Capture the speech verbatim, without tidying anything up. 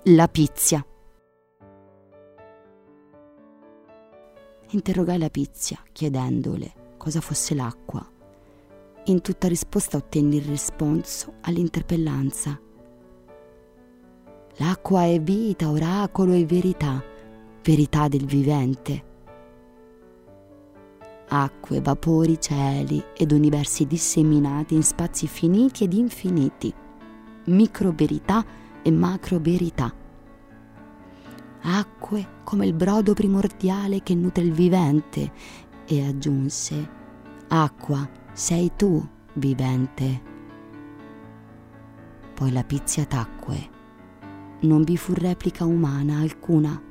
La Pizia. Interrogai la Pizia, chiedendole cosa fosse l'acqua. In tutta risposta ottenni il risponso all'interpellanza. L'acqua è vita, oracolo e verità, verità del vivente. Acque, vapori, cieli ed universi disseminati in spazi finiti ed infiniti, microverità e macroverità. Acque come il brodo primordiale che nutre il vivente, e aggiunse: acqua, sei tu, vivente. Poi la Pizia tacque. Non vi fu replica umana alcuna.